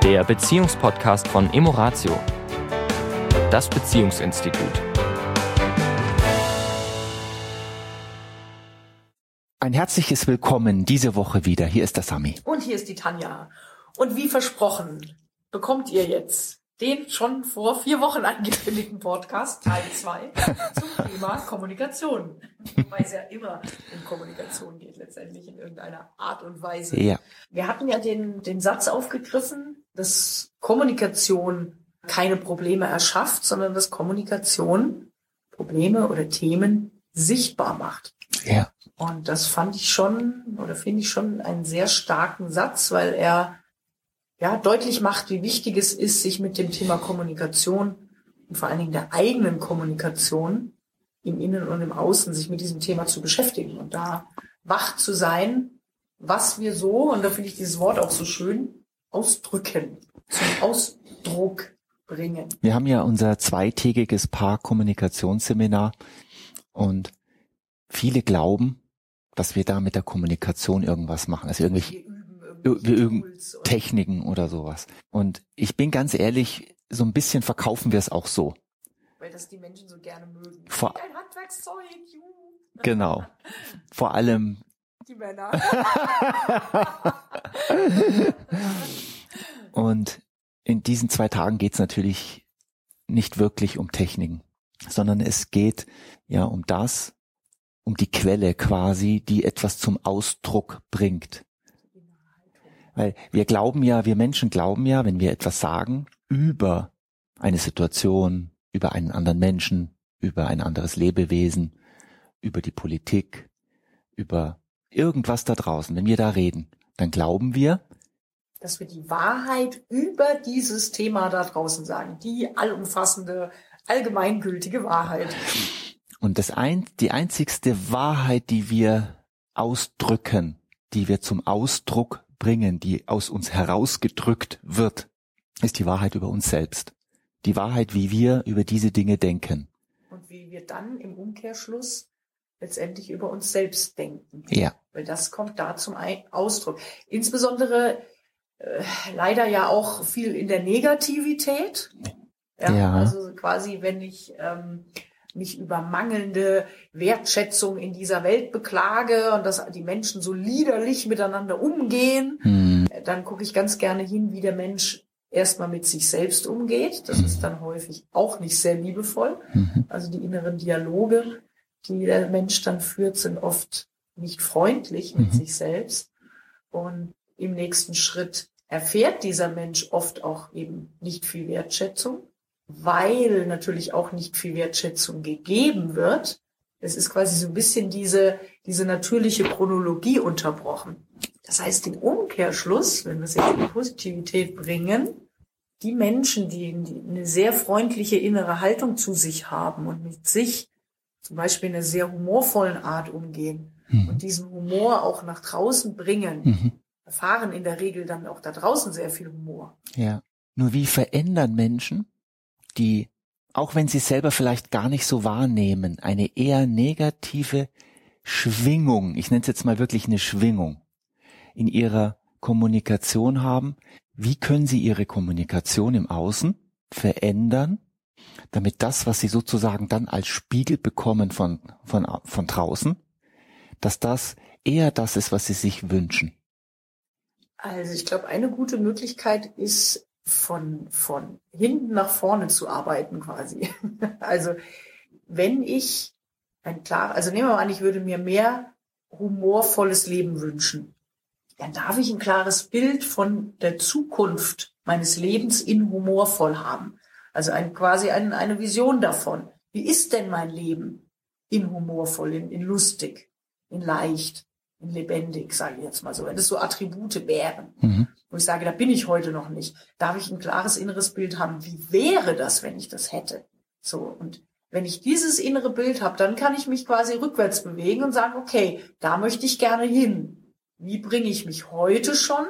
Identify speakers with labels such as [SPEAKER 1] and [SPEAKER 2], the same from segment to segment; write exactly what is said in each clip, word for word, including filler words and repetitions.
[SPEAKER 1] der Beziehungspodcast von Emoratio, das Beziehungsinstitut.
[SPEAKER 2] Ein herzliches Willkommen diese Woche wieder. Hier ist der Sami.
[SPEAKER 3] Und hier ist die Tanja. Und wie versprochen, bekommt ihr jetzt den schon vor vier Wochen angekündigten Podcast, Teil zwei, zum Thema Kommunikation. Wobei es ja immer um Kommunikation geht, letztendlich in irgendeiner Art und Weise.
[SPEAKER 2] Ja.
[SPEAKER 3] Wir hatten ja den, den Satz aufgegriffen, dass Kommunikation keine Probleme erschafft, sondern dass Kommunikation Probleme oder Themen sichtbar macht.
[SPEAKER 2] Ja.
[SPEAKER 3] Und das fand ich schon, oder finde ich schon einen sehr starken Satz, weil er ja deutlich macht, wie wichtig es ist, sich mit dem Thema Kommunikation und vor allen Dingen der eigenen Kommunikation im Innen und im Außen, sich mit diesem Thema zu beschäftigen und da wach zu sein, was wir so, und da finde ich dieses Wort auch so schön, ausdrücken, zum Ausdruck bringen.
[SPEAKER 2] Wir haben ja unser zweitägiges Paar-Kommunikationsseminar und viele glauben, dass wir da mit der Kommunikation irgendwas machen, also irgendwelche wir üben Techniken oder sowas. Und ich bin ganz ehrlich, so ein bisschen verkaufen wir es auch so.
[SPEAKER 3] Weil das die Menschen so gerne mögen.
[SPEAKER 2] Vor,
[SPEAKER 3] ein Handwerkszeug, juhu.
[SPEAKER 2] Genau. Vor allem
[SPEAKER 3] die Männer.
[SPEAKER 2] Und in diesen zwei Tagen geht es natürlich nicht wirklich um Techniken, sondern es geht ja um das, um die Quelle quasi, die etwas zum Ausdruck bringt. Weil wir glauben ja, wir Menschen glauben ja, wenn wir etwas sagen über eine Situation, über einen anderen Menschen, über ein anderes Lebewesen, über die Politik, über irgendwas da draußen, wenn wir da reden, dann glauben wir,
[SPEAKER 3] dass wir die Wahrheit über dieses Thema da draußen sagen, die allumfassende, allgemeingültige Wahrheit.
[SPEAKER 2] Und das ein, die einzigste Wahrheit, die wir ausdrücken, die wir zum Ausdruck bringen, die aus uns herausgedrückt wird, ist die Wahrheit über uns selbst. Die Wahrheit, wie wir über diese Dinge denken.
[SPEAKER 3] Und wie wir dann im Umkehrschluss letztendlich über uns selbst denken.
[SPEAKER 2] Ja.
[SPEAKER 3] Weil das kommt da zum Ausdruck. Insbesondere äh, leider ja auch viel in der Negativität. Ja,
[SPEAKER 2] ja.
[SPEAKER 3] Also quasi, wenn ich ähm, mich über mangelnde Wertschätzung in dieser Welt beklage und dass die Menschen so liederlich miteinander umgehen,
[SPEAKER 2] hm.
[SPEAKER 3] dann gucke ich ganz gerne hin, wie der Mensch erstmal mit sich selbst umgeht. Das
[SPEAKER 2] hm.
[SPEAKER 3] ist dann häufig auch nicht sehr liebevoll.
[SPEAKER 2] Hm.
[SPEAKER 3] Also die inneren Dialoge, die der Mensch dann führt, sind oft nicht freundlich mit
[SPEAKER 2] hm.
[SPEAKER 3] sich selbst. Und im nächsten Schritt erfährt dieser Mensch oft auch eben nicht viel Wertschätzung, weil natürlich auch nicht viel Wertschätzung gegeben wird. Es ist quasi so ein bisschen diese, diese natürliche Chronologie unterbrochen. Das heißt, im Umkehrschluss, wenn wir es jetzt in die Positivität bringen, die Menschen, die eine sehr freundliche innere Haltung zu sich haben und mit sich zum Beispiel in einer sehr humorvollen Art umgehen
[SPEAKER 2] mhm.
[SPEAKER 3] und diesen Humor auch nach draußen bringen,
[SPEAKER 2] mhm.
[SPEAKER 3] erfahren in der Regel dann auch da draußen sehr viel Humor.
[SPEAKER 2] Ja. Nur wie verändern Menschen, die, auch wenn sie es selber vielleicht gar nicht so wahrnehmen, eine eher negative Schwingung, ich nenne es jetzt mal wirklich eine Schwingung, in ihrer Kommunikation haben, wie können sie ihre Kommunikation im Außen verändern, damit das, was sie sozusagen dann als Spiegel bekommen von, von, von draußen, dass das eher das ist, was sie sich wünschen?
[SPEAKER 3] Also ich glaube, eine gute Möglichkeit ist, von, von hinten nach vorne zu arbeiten quasi. Also wenn ich ein klar, also nehmen wir mal an, ich würde mir mehr humorvolles Leben wünschen, dann darf ich ein klares Bild von der Zukunft meines Lebens in humorvoll haben. Also ein, quasi ein, eine Vision davon. Wie ist denn mein Leben in humorvoll, in, in lustig, in leicht, in lebendig, sage ich jetzt mal so. Wenn das so Attribute wären,
[SPEAKER 2] mhm.
[SPEAKER 3] wo ich sage, da bin ich heute noch nicht, darf ich ein klares inneres Bild haben. Wie wäre das, wenn ich das hätte? So, und wenn ich dieses innere Bild habe, dann kann ich mich quasi rückwärts bewegen und sagen, okay, da möchte ich gerne hin. Wie bringe ich mich heute schon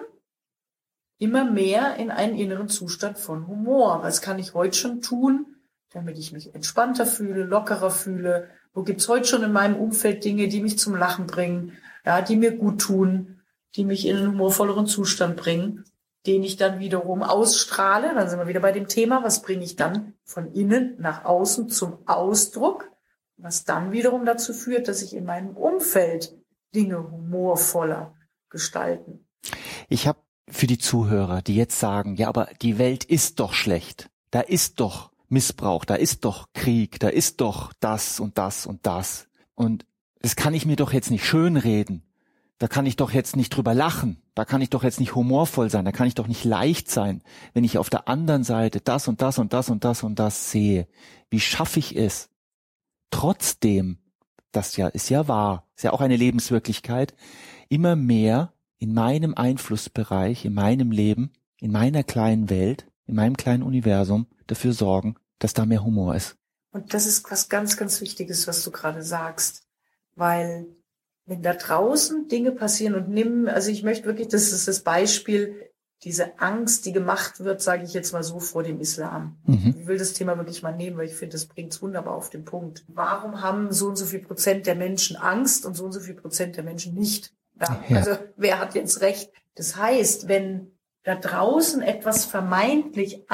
[SPEAKER 3] immer mehr in einen inneren Zustand von Humor? Was kann ich heute schon tun, damit ich mich entspannter fühle, lockerer fühle? Wo gibt's heute schon in meinem Umfeld Dinge, die mich zum Lachen bringen, ja, die mir gut tun, die mich in einen humorvolleren Zustand bringen? den ich dann wiederum ausstrahle. Dann sind wir wieder bei dem Thema, was bringe ich dann von innen nach außen zum Ausdruck, was dann wiederum dazu führt, dass ich in meinem Umfeld Dinge humorvoller gestalten.
[SPEAKER 2] Ich habe für die Zuhörer, die jetzt sagen, ja, aber die Welt ist doch schlecht, da ist doch Missbrauch, da ist doch Krieg, da ist doch das und das und das. Und das kann ich mir doch jetzt nicht schönreden. Da kann ich doch jetzt nicht drüber lachen. Da kann ich doch jetzt nicht humorvoll sein. Da kann ich doch nicht leicht sein, wenn ich auf der anderen Seite das und das und das und das und das sehe. Wie schaffe ich es? Trotzdem, das ja ist ja wahr, ist ja auch eine Lebenswirklichkeit, immer mehr in meinem Einflussbereich, in meinem Leben, in meiner kleinen Welt, in meinem kleinen Universum dafür sorgen, dass da mehr Humor ist.
[SPEAKER 3] Und das ist was ganz, ganz Wichtiges, was du gerade sagst. Weil wenn da draußen Dinge passieren und nimm, also ich möchte wirklich, das ist das Beispiel, diese Angst, die gemacht wird, sage ich jetzt mal so, vor dem Islam. Mhm. Ich will das Thema wirklich mal nehmen, weil ich finde, das bringt es wunderbar auf den Punkt. Warum haben so und so viel Prozent der Menschen Angst und so und so viel Prozent der Menschen nicht? Ja, ja. Also wer hat jetzt recht? Das heißt, wenn da draußen etwas vermeintlich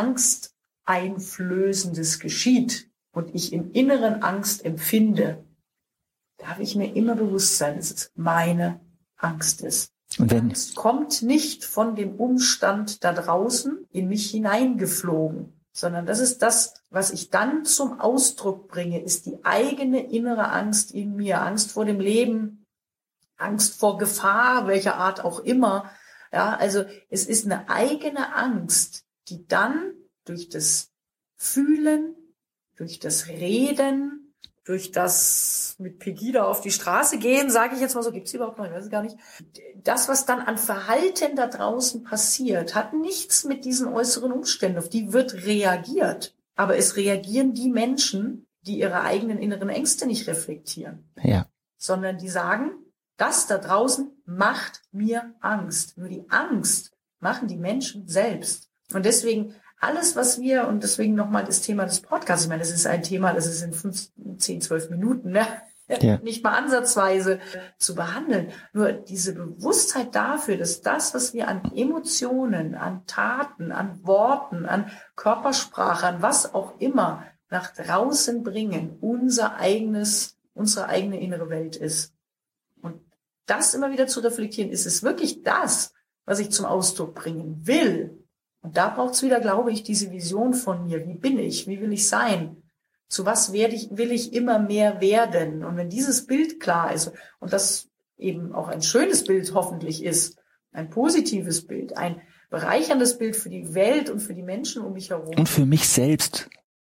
[SPEAKER 3] Angsteinflößendes geschieht und ich im Inneren Angst empfinde, darf ich mir immer bewusst sein, dass es meine Angst ist. Und wenn Angst kommt nicht von dem Umstand da draußen in mich hineingeflogen, sondern das ist das, was ich dann zum Ausdruck bringe, ist die eigene innere Angst in mir. Angst vor dem Leben, Angst vor Gefahr, welcher Art auch immer. Ja, also es ist eine eigene Angst, die dann durch das Fühlen, durch das Reden, durch das mit Pegida auf die Straße gehen, sage ich jetzt mal so, gibt's überhaupt noch, ich weiß es gar nicht. Das, was dann an Verhalten da draußen passiert, hat nichts mit diesen äußeren Umständen, auf die wird reagiert. Aber es reagieren die Menschen, die ihre eigenen inneren Ängste nicht reflektieren.
[SPEAKER 2] Ja.
[SPEAKER 3] Sondern die sagen, das da draußen macht mir Angst. Nur die Angst machen die Menschen selbst. Und deswegen alles, was wir, und deswegen nochmal das Thema des Podcasts, ich meine, das ist ein Thema, das ist in fünf, zehn, zwölf Minuten, ne? Ja. Nicht mal ansatzweise zu behandeln. Nur diese Bewusstheit dafür, dass das, was wir an Emotionen, an Taten, an Worten, an Körpersprache, an was auch immer nach draußen bringen, unser eigenes, unsere eigene innere Welt ist. Und das immer wieder zu reflektieren, ist es wirklich das, was ich zum Ausdruck bringen will? Und da braucht es wieder, glaube ich, diese Vision von mir. Wie bin ich? Wie will ich sein? Zu was werde ich, will ich immer mehr werden? Und wenn dieses Bild klar ist und das eben auch ein schönes Bild hoffentlich ist, ein positives Bild, ein bereicherndes Bild für die Welt und für die Menschen um mich herum.
[SPEAKER 2] Und für mich selbst.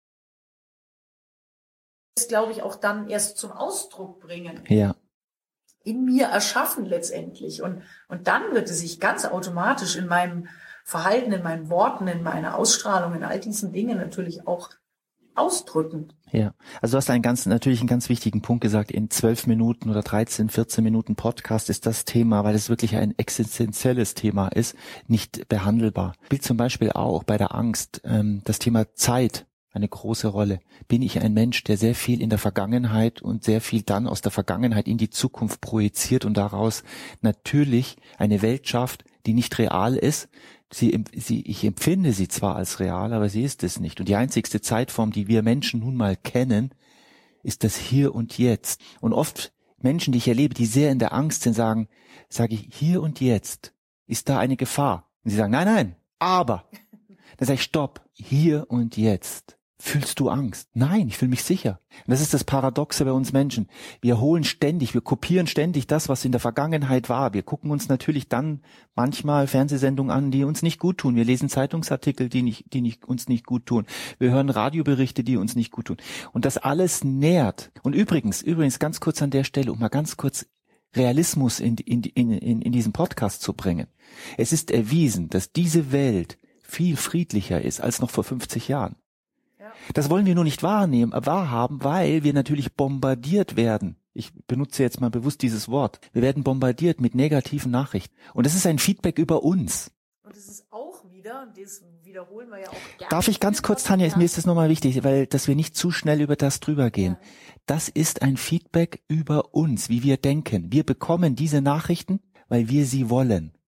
[SPEAKER 3] Das, glaube ich, auch dann erst zum Ausdruck bringen.
[SPEAKER 2] Ja.
[SPEAKER 3] In mir erschaffen letztendlich. Und, und dann wird es sich ganz automatisch in meinem Verhalten, in meinen Worten, in meiner Ausstrahlung, in all diesen Dingen natürlich auch ausdrücken.
[SPEAKER 2] Ja, also du hast einen ganz, natürlich einen ganz wichtigen Punkt gesagt, in zwölf Minuten oder dreizehn, vierzehn Minuten Podcast ist das Thema, weil es wirklich ein existenzielles Thema ist, nicht behandelbar. Spielt zum Beispiel auch bei der Angst ähm, das Thema Zeit eine große Rolle. Bin ich ein Mensch, der sehr viel in der Vergangenheit und sehr viel dann aus der Vergangenheit in die Zukunft projiziert und daraus natürlich eine Welt schafft, die nicht real ist. Sie, sie, ich empfinde sie zwar als real, aber sie ist es nicht. Und die einzigste Zeitform, die wir Menschen nun mal kennen, ist das Hier und Jetzt. Und oft Menschen, die ich erlebe, die sehr in der Angst sind, sagen, sage ich, hier und jetzt, ist da eine Gefahr? Und sie sagen, nein, nein, aber. Dann sage ich, stopp, hier und jetzt. Fühlst du Angst? Nein, ich fühle mich sicher. Und das ist das Paradoxe bei uns Menschen. Wir holen ständig, wir kopieren ständig das, was in der Vergangenheit war. Wir gucken uns natürlich dann manchmal Fernsehsendungen an, die uns nicht gut tun. Wir lesen Zeitungsartikel, die nicht, die nicht, uns nicht gut tun. Wir hören Radioberichte, die uns nicht gut tun. Und das alles nährt. Und übrigens, übrigens ganz kurz an der Stelle, um mal ganz kurz Realismus in, in, in, in, in diesen Podcast zu bringen. Es ist erwiesen, dass diese Welt viel friedlicher ist als noch vor fünfzig Jahren. Das wollen wir nur nicht wahrnehmen, wahrhaben, weil wir natürlich bombardiert werden. Ich benutze jetzt mal bewusst dieses Wort. Wir werden bombardiert mit negativen Nachrichten. Und das ist ein Feedback über uns.
[SPEAKER 3] Und das ist auch wieder, und das wiederholen wir ja auch gerne.
[SPEAKER 2] Darf ich ganz kurz, Tanja, mir ist das nochmal wichtig, weil, dass wir nicht zu schnell über das drüber gehen. Ja. Das ist ein Feedback über uns, wie wir denken. Wir bekommen diese Nachrichten, weil wir sie wollen.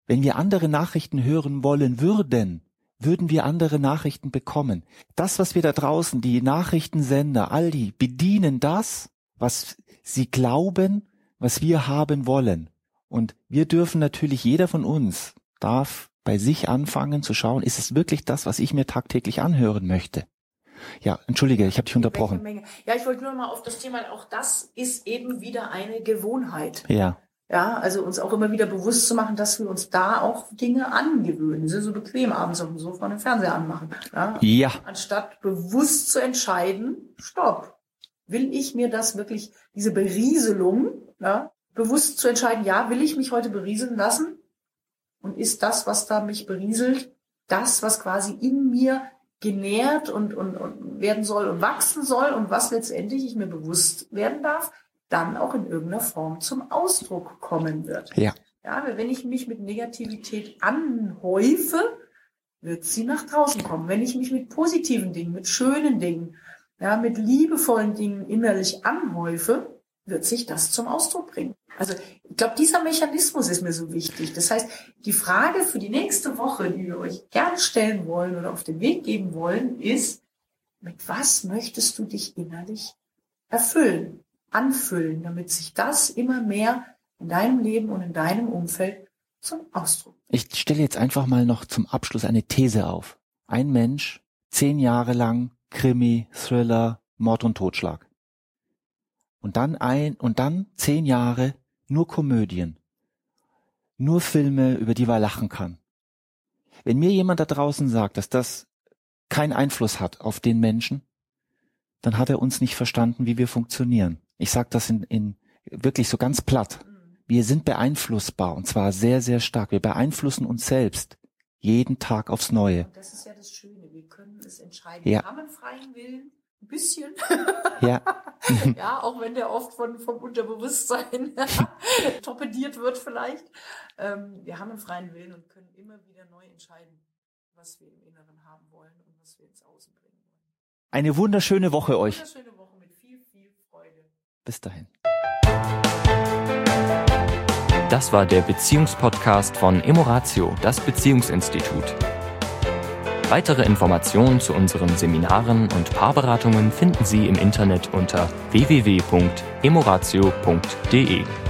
[SPEAKER 2] Wenn wir andere Nachrichten hören wollen würden, würden wir andere Nachrichten bekommen. Das, was wir da draußen, die Nachrichtensender, all die, bedienen das, was sie glauben, was wir haben wollen. Und wir dürfen natürlich, jeder von uns darf bei sich anfangen zu schauen, ist es wirklich das, was ich mir tagtäglich anhören möchte? Ja, entschuldige, ich habe dich unterbrochen.
[SPEAKER 3] Menge. Ja, ich wollte nur mal auf das Thema, auch das ist eben wieder eine Gewohnheit.
[SPEAKER 2] Ja.
[SPEAKER 3] Ja, also uns auch immer wieder bewusst zu machen, dass wir uns da auch Dinge angewöhnen. Wir sind so bequem abends auf dem Sofa und den Fernseher anmachen. Ja.
[SPEAKER 2] Ja.
[SPEAKER 3] Anstatt bewusst zu entscheiden, stopp. Will ich mir das wirklich, diese Berieselung, ja, bewusst zu entscheiden, ja, will ich mich heute berieseln lassen? Und ist das, was da mich berieselt, das, was quasi in mir genährt und, und, und werden soll und wachsen soll und was letztendlich ich mir bewusst werden darf, dann auch in irgendeiner Form zum Ausdruck kommen wird.
[SPEAKER 2] Ja.
[SPEAKER 3] Ja, wenn ich mich mit Negativität anhäufe, wird sie nach draußen kommen. Wenn ich mich mit positiven Dingen, mit schönen Dingen, ja, mit liebevollen Dingen innerlich anhäufe, wird sich das zum Ausdruck bringen. Also ich glaube, dieser Mechanismus ist mir so wichtig. Das heißt, die Frage für die nächste Woche, die wir euch gerne stellen wollen oder auf den Weg geben wollen, ist, mit was möchtest du dich innerlich erfüllen, anfüllen, damit sich das immer mehr in deinem Leben und in deinem Umfeld zum Ausdruck bringt.
[SPEAKER 2] Ich stelle jetzt einfach mal noch zum Abschluss eine These auf. Ein Mensch, zehn Jahre lang Krimi, Thriller, Mord und Totschlag. Und dann ein, und dann zehn Jahre nur Komödien. Nur Filme, über die man lachen kann. Wenn mir jemand da draußen sagt, dass das keinen Einfluss hat auf den Menschen, dann hat er uns nicht verstanden, wie wir funktionieren. Ich sage das in, in wirklich so ganz platt. Wir sind beeinflussbar und zwar sehr, sehr stark. Wir beeinflussen uns selbst jeden Tag aufs Neue.
[SPEAKER 3] Und das ist ja das Schöne. Wir können es entscheiden.
[SPEAKER 2] Ja.
[SPEAKER 3] Wir haben einen freien Willen. Ein bisschen.
[SPEAKER 2] Ja.
[SPEAKER 3] Ja, auch wenn der oft von, vom Unterbewusstsein torpediert wird vielleicht. Ähm, wir haben einen freien Willen und können immer wieder neu entscheiden, was wir im Inneren haben wollen und was wir ins Außen bringen wollen.
[SPEAKER 2] Eine wunderschöne Woche euch.
[SPEAKER 3] Wunderschöne Woche mit viel, viel Freude.
[SPEAKER 2] Bis dahin.
[SPEAKER 1] Das war der Beziehungspodcast von Emoratio, das Beziehungsinstitut. Weitere Informationen zu unseren Seminaren und Paarberatungen finden Sie im Internet unter w w w punkt emoratio punkt d e.